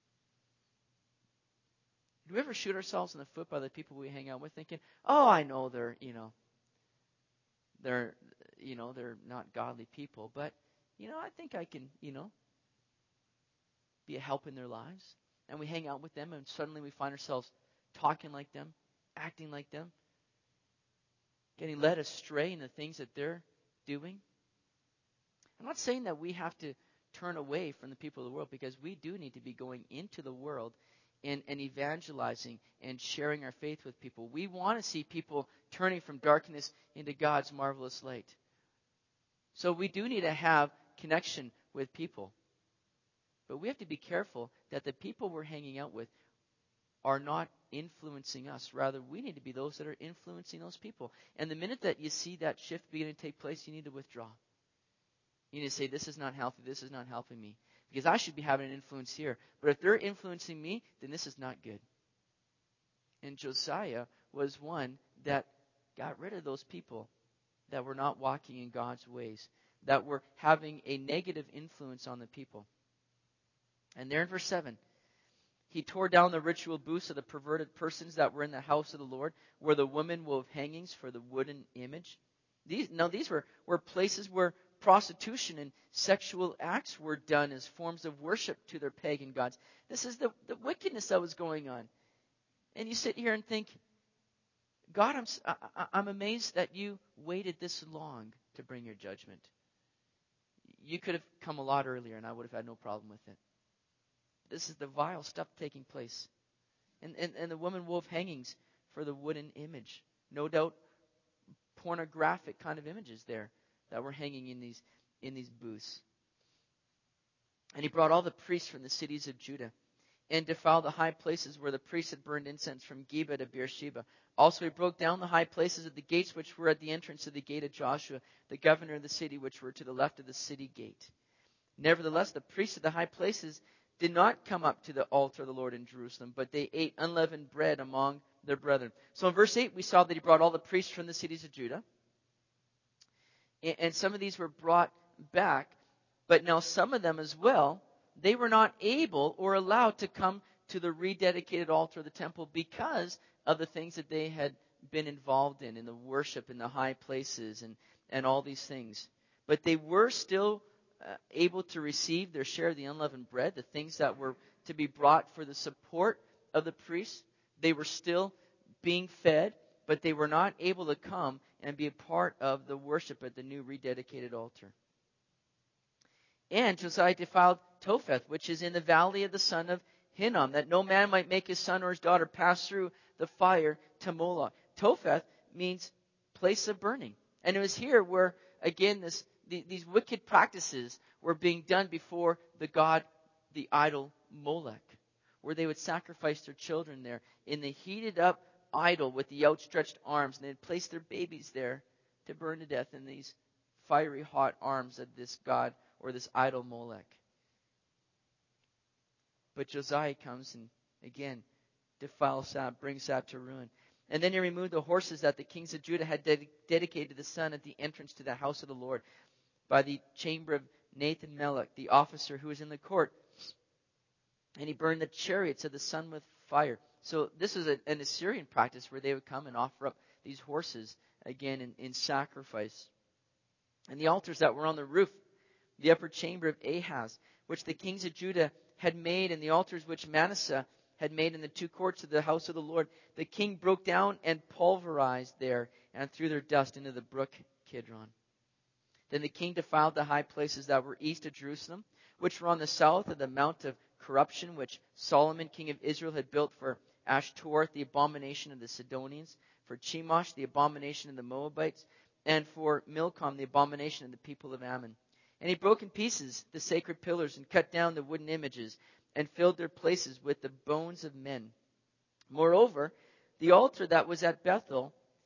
Do we ever shoot ourselves in the foot by the people we hang out with, thinking, oh, I know they're, you know, they're, you know, they're not godly people, but, you know, I think I can, you know, be a help in their lives. And we hang out with them, and suddenly we find ourselves talking like them, acting like them, getting led astray in the things that they're doing. I'm not saying that we have to turn away from the people of the world, because we do need to be going into the world and, and evangelizing and sharing our faith with people. We want to see people turning from darkness into God's marvelous light. So we do need to have connection with people. But we have to be careful that the people we're hanging out with are not influencing us. Rather, we need to be those that are influencing those people. And the minute that you see that shift beginning to take place, you need to withdraw. You need to say, this is not healthy, this is not helping me. Because I should be having an influence here. But if they're influencing me, then this is not good. And Josiah was one that got rid of those people that were not walking in God's ways, that were having a negative influence on the people. And there in verse seven, he tore down the ritual booths of the perverted persons that were in the house of the Lord, where the women wove hangings for the wooden image. These, now, these were, were places where prostitution and sexual acts were done as forms of worship to their pagan gods. This is the, the wickedness that was going on. And you sit here and think, God, I'm, I, I'm amazed that you waited this long to bring your judgment. You could have come a lot earlier, and I would have had no problem with it. This is the vile stuff taking place. And, and, and the woman wove hangings for the wooden image. No doubt pornographic kind of images there that were hanging in these, in these booths. And he brought all the priests from the cities of Judah and defiled the high places where the priests had burned incense from Geba to Beersheba. Also he broke down the high places at the gates which were at the entrance of the gate of Joshua, the governor of the city, which were to the left of the city gate. Nevertheless, the priests of the high places did not come up to the altar of the Lord in Jerusalem, but they ate unleavened bread among their brethren. So in verse eight, we saw that he brought all the priests from the cities of Judah. And some of these were brought back, but now some of them as well, they were not able or allowed to come to the rededicated altar of the temple because of the things that they had been involved in, in the worship, in the high places, and, and all these things. But they were still uh, able to receive their share of the unleavened bread, the things that were to be brought for the support of the priests. They were still being fed, but they were not able to come and be a part of the worship at the new rededicated altar. And Josiah defiled Topheth, which is in the valley of the son of Hinnom, that no man might make his son or his daughter pass through the fire to Moloch. Topheth means place of burning. And it was here where, again, this, the, these wicked practices were being done before the god, the idol Molech, where they would sacrifice their children there in the heated up idol with the outstretched arms, and they'd place their babies there to burn to death in these fiery hot arms of this god or this idol Molech. But Josiah comes and again defiles that, brings that to ruin. And then he removed the horses that the kings of Judah had ded- dedicated to the sun at the entrance to the house of the Lord by the chamber of Nathan Melech, the officer who was in the court. And he burned the chariots of the sun with fire. So this is a, an Assyrian practice where they would come and offer up these horses again in, in sacrifice. And the altars that were on the roof, the upper chamber of Ahaz, which the kings of Judah had made, and the altars which Manasseh had made in the two courts of the house of the Lord, the king broke down and pulverized there and threw their dust into the brook Kidron. Then the king defiled the high places that were east of Jerusalem, which were on the south of the Mount of Corruption, which Solomon, king of Israel, had built for Ashtoreth, the abomination of the Sidonians, for Chemosh, the abomination of the Moabites, and for Milcom, the abomination of the people of Ammon. And he broke in pieces the sacred pillars and cut down the wooden images and filled their places with the bones of men. Moreover, the altar that was at Bethel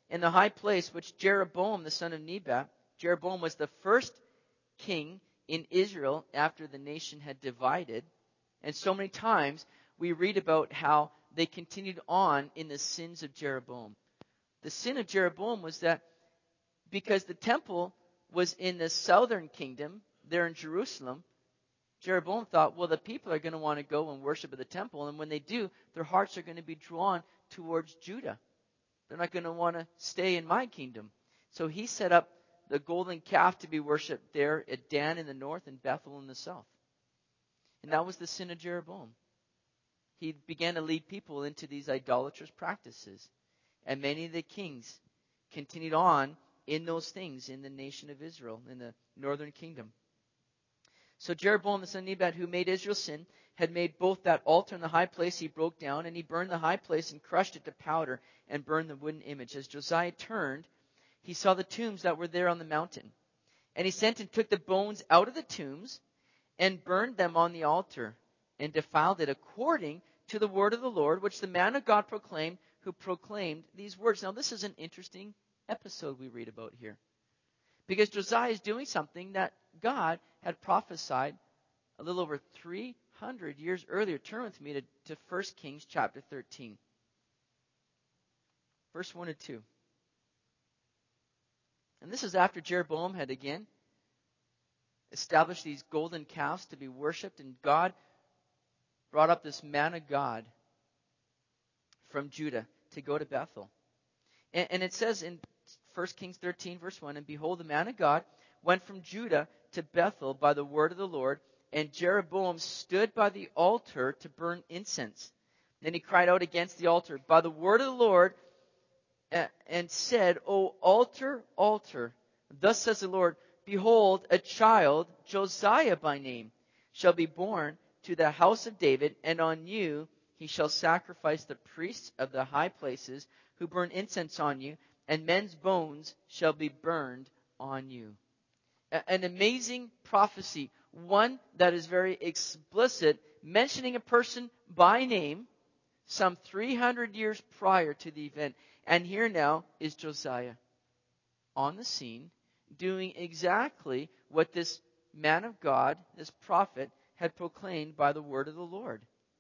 in the high place which Jeroboam the son of Nebat, Jeroboam was the first king in Israel after the nation had divided. And so many times we read about how they continued on in the sins of Jeroboam. The sin of Jeroboam was that because the temple was in the southern kingdom, there in Jerusalem, Jeroboam thought, well, the people are going to want to go and worship at the temple, and when they do, their hearts are going to be drawn towards Judah. They're not going to want to stay in my kingdom. So he set up the golden calf to be worshipped there at Dan in the north and Bethel in the south. And that was the sin of Jeroboam. He began to lead people into these idolatrous practices. And many of the kings continued on in those things in the nation of Israel, in the northern kingdom. So Jeroboam the son of Nebat, who made Israel sin, had made both that altar and the high place he broke down, and he burned the high place and crushed it to powder and burned the wooden image. As Josiah turned, he saw the tombs that were there on the mountain. And he sent and took the bones out of the tombs and burned them on the altar and defiled it according to the word of the Lord, which the man of God proclaimed, who proclaimed these words. Now, this is an interesting episode we read about here, because Josiah is doing something that God had prophesied a little over three hundred years earlier. Turn with me to, to First Kings chapter thirteen. Verse one and two. And this is after Jeroboam had again established these golden calves to be worshipped, and God brought up this man of God from Judah to go to Bethel. And, and it says in First Kings thirteen, verse one, and behold, the man of God went from Judah to Bethel by the word of the Lord, and Jeroboam stood by the altar to burn incense. Then he cried out against the altar by the word of the Lord, and said, O altar, altar, thus says the Lord, behold, a child, Josiah by name, shall be born to the house of David, and on you he shall sacrifice the priests of the high places who burn incense on you, and men's bones shall be burned on you. An amazing prophecy, one that is very explicit, mentioning a person by name some three hundred years prior to the event. And here now is Josiah on the scene doing exactly what this man of God, this prophet, had proclaimed by the word of the Lord.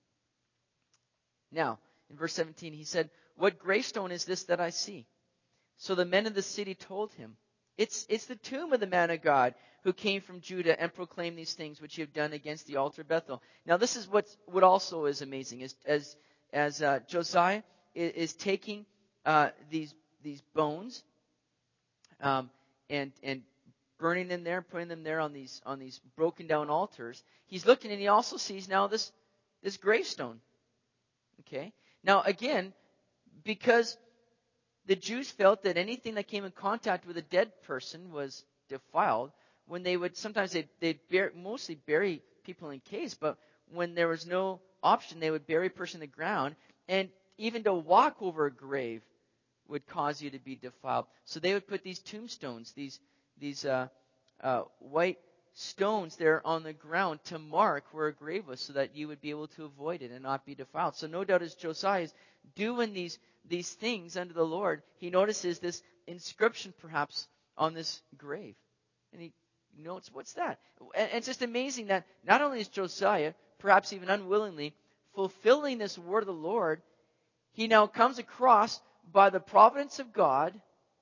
Now, in verse seventeen, he said, what gravestone is this that I see? So the men of the city told him, It's it's the tomb of the man of God who came from Judah and proclaimed these things which you have done against the altar of Bethel. Now this is what's, what also is amazing, is as as uh, Josiah is, is taking uh, these these bones um, and and burning them there, putting them there on these on these broken down altars. He's looking and he also sees now this this gravestone. Okay, now again, because the Jews felt that anything that came in contact with a dead person was defiled. When they would, sometimes they'd, they'd bury, mostly bury people in caves, but when there was no option, they would bury a person in the ground. And even to walk over a grave would cause you to be defiled. So they would put these tombstones, these these uh, uh, white stones there on the ground to mark where a grave was, so that you would be able to avoid it and not be defiled. So no doubt as Josiah is doing these these things under the Lord, he notices this inscription perhaps on this grave. And he notes, what's that? And it's just amazing that not only is Josiah, perhaps even unwillingly, fulfilling this word of the Lord, he now comes across, by the providence of God,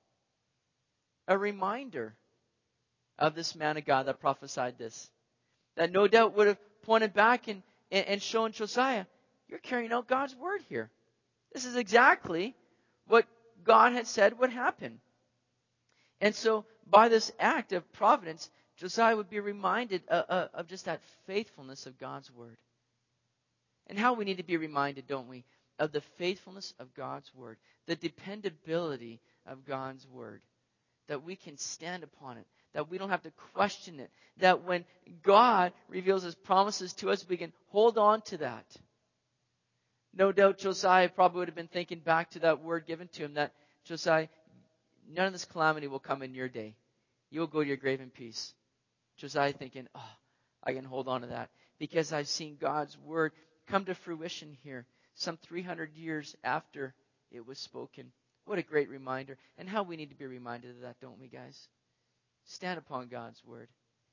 a reminder of this man of God that prophesied this. That no doubt would have pointed back and, and shown Josiah, you're carrying out God's word here. This is exactly what God had said would happen. And so, by this act of providence, Josiah would be reminded of, of, of just that faithfulness of God's word. And how we need to be reminded, don't we, of the faithfulness of God's word, the dependability of God's word, that we can stand upon it, that we don't have to question it, that when God reveals his promises to us, we can hold on to that. No doubt Josiah probably would have been thinking back to that word given to him, that Josiah, none of this calamity will come in your day. You will go to your grave in peace. Josiah thinking, oh, I can hold on to that because I've seen God's word come to fruition here some three hundred years after it was spoken What a great reminder. And how we need to be reminded of that, don't we, guys? Stand upon God's word.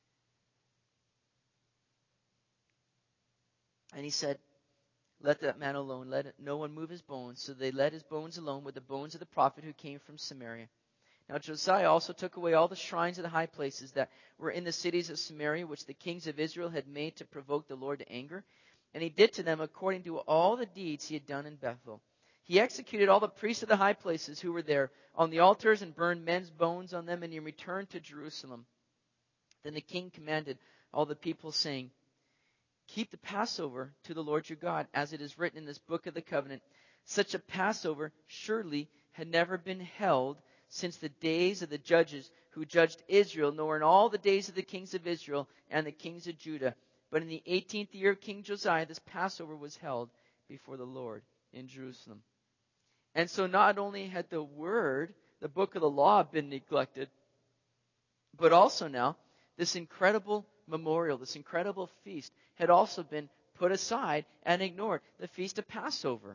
And he said, let that man alone. Let no one move his bones. So they let his bones alone with the bones of the prophet who came from Samaria. Now Josiah also took away all the shrines of the high places that were in the cities of Samaria, which the kings of Israel had made to provoke the Lord to anger. And he did to them according to all the deeds he had done in Bethel. He executed all the priests of the high places who were there on the altars and burned men's bones on them, and he returned to Jerusalem. Then the king commanded all the people, saying, keep the Passover to the Lord your God, as it is written in this book of the covenant. Such a Passover surely had never been held since the days of the judges who judged Israel, nor in all the days of the kings of Israel and the kings of Judah. But in the eighteenth year of King Josiah, this Passover was held before the Lord in Jerusalem. And so not only had the word, the book of the law, been neglected, but also now this incredible memorial, this incredible feast had also been put aside and ignored. The Feast of Passover.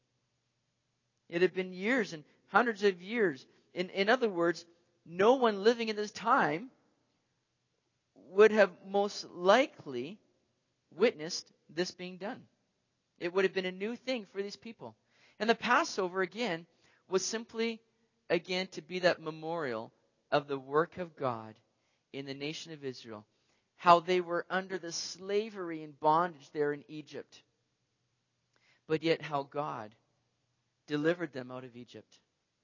It had been years and hundreds of years. In, in other words, no one living in this time would have most likely witnessed this being done. It would have been a new thing for these people. And the Passover, again, was simply, again, to be that memorial of the work of God in the nation of Israel. How they were under the slavery and bondage there in Egypt. But yet how God delivered them out of Egypt.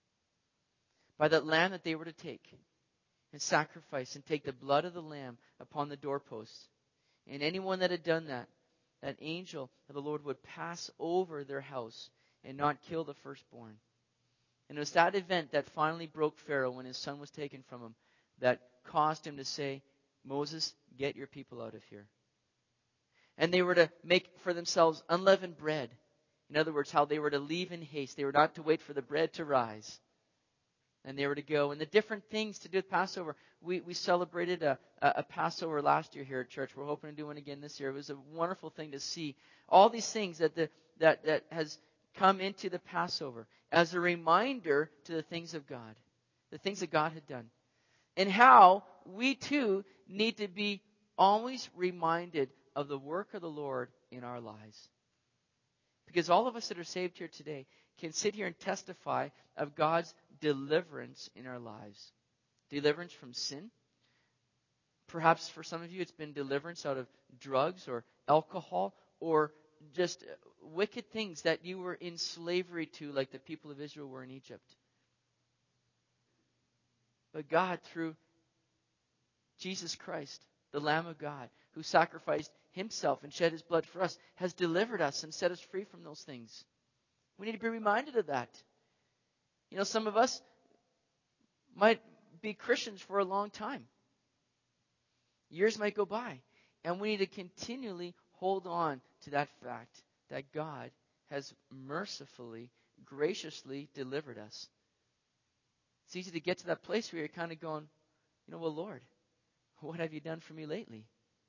By that lamb that they were to take and sacrifice and take the blood of the lamb upon the doorposts. And anyone that had done that, that angel of the Lord would pass over their house and not kill the firstborn. And it was that event that finally broke Pharaoh when his son was taken from him, that caused him to say, Moses, get your people out of here. And they were to make for themselves unleavened bread. In other words, how they were to leave in haste. They were not to wait for the bread to rise. And they were to go. And the different things to do with Passover. We, we celebrated a, a, a Passover last year here at church. We're hoping to do one again this year. It was a wonderful thing to see. All these things that the, that, that has come into the Passover as a reminder to the things of God. The things that God had done. And how we too need to be always reminded of the work of the Lord in our lives. Because all of us that are saved here today can sit here and testify of God's deliverance in our lives. Deliverance from sin. Perhaps for some of you it's been deliverance out of drugs or alcohol or just wicked things that you were in slavery to, like the people of Israel were in Egypt. But God, through Jesus Christ, the Lamb of God, who sacrificed himself and shed his blood for us, has delivered us and set us free from those things. We need to be reminded of that. You know, some of us might be Christians for a long time. Years might go by. And we need to continually hold on to that fact that God has mercifully, graciously delivered us. It's easy to get to that place where you're kind of going, you know, well, Lord, what have you done for me lately?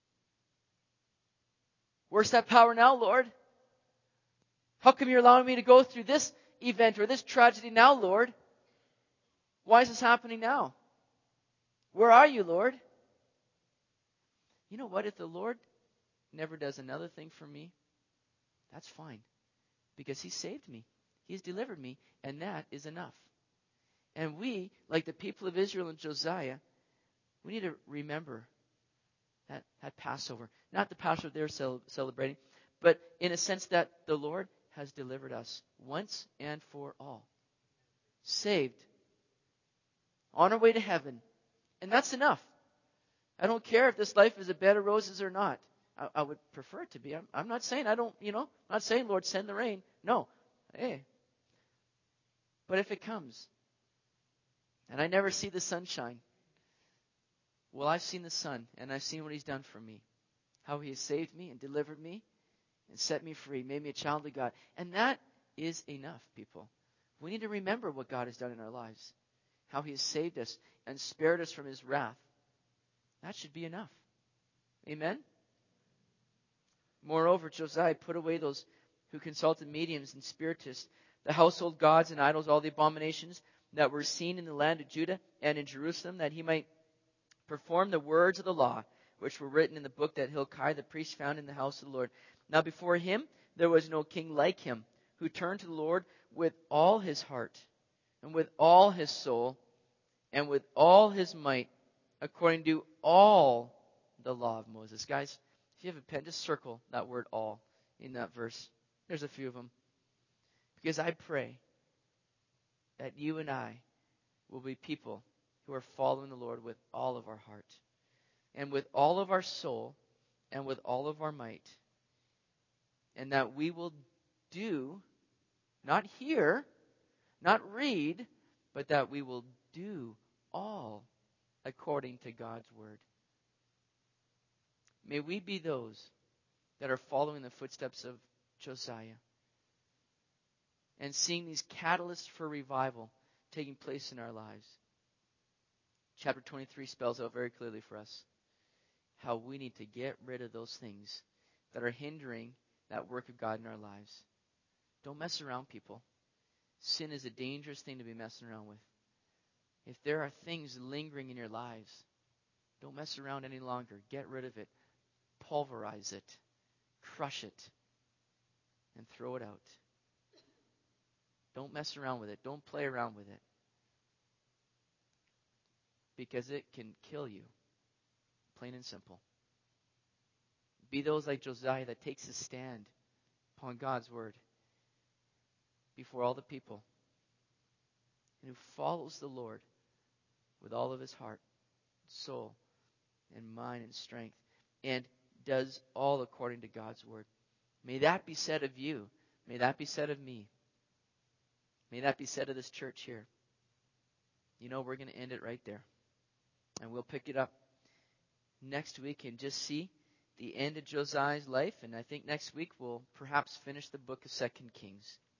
Where's that power now, Lord? How come you're allowing me to go through this event or this tragedy now, Lord? Why is this happening now? Where are you, Lord? You know what? If the Lord never does another thing for me, that's fine. Because he saved me. He's delivered me. And that is enough. And we, like the people of Israel and Josiah, we need to remember that, that Passover. Not the Passover they're cel- celebrating, but in a sense that the Lord has delivered us once and for all. Saved. On our way to heaven. And that's enough. I don't care if this life is a bed of roses or not. I, I would prefer it to be. I'm, I'm not saying I don't, you know, I'm not saying, Lord, send the rain. No. Hey. But if it comes, and I never see the sunshine, well, I've seen the sun, and I've seen what he's done for me. How he has saved me and delivered me and set me free, made me a child of God. And that is enough, people. We need to remember what God has done in our lives. How he has saved us and spared us from his wrath. That should be enough. Amen? Moreover, Josiah put away those who consulted mediums and spiritists, the household gods and idols, all the abominations that were seen in the land of Judah and in Jerusalem, that he might perform the words of the law, which were written in the book that Hilkiah the priest found in the house of the Lord. Now before him there was no king like him, who turned to the Lord with all his heart, and with all his soul, and with all his might, according to all the law of Moses. Guys, if you have a pen, just circle that word all in that verse. There's a few of them. Because I pray that you and I will be people who are following the Lord with all of our heart, and with all of our soul, and with all of our might. And that we will do, not hear, not read, but that we will do all according to God's word. May we be those that are following the footsteps of Josiah and seeing these catalysts for revival taking place in our lives. Chapter twenty-three spells out very clearly for us how we need to get rid of those things that are hindering that work of God in our lives. Don't mess around, people. Sin is a dangerous thing to be messing around with. If there are things lingering in your lives, don't mess around any longer. Get rid of it. Pulverize it. Crush it. And throw it out. Don't mess around with it. Don't play around with it. Because it can kill you. Plain and simple. Be those like Josiah that takes a stand upon God's word before all the people, and who follows the Lord with all of his heart, soul, and mind and strength, and does all according to God's word. May that be said of you. May that be said of me. May that be said of this church here. You know, we're going to end it right there. And we'll pick it up next week and just see the end of Josiah's life. And I think next week we'll perhaps finish the book of Second Kings.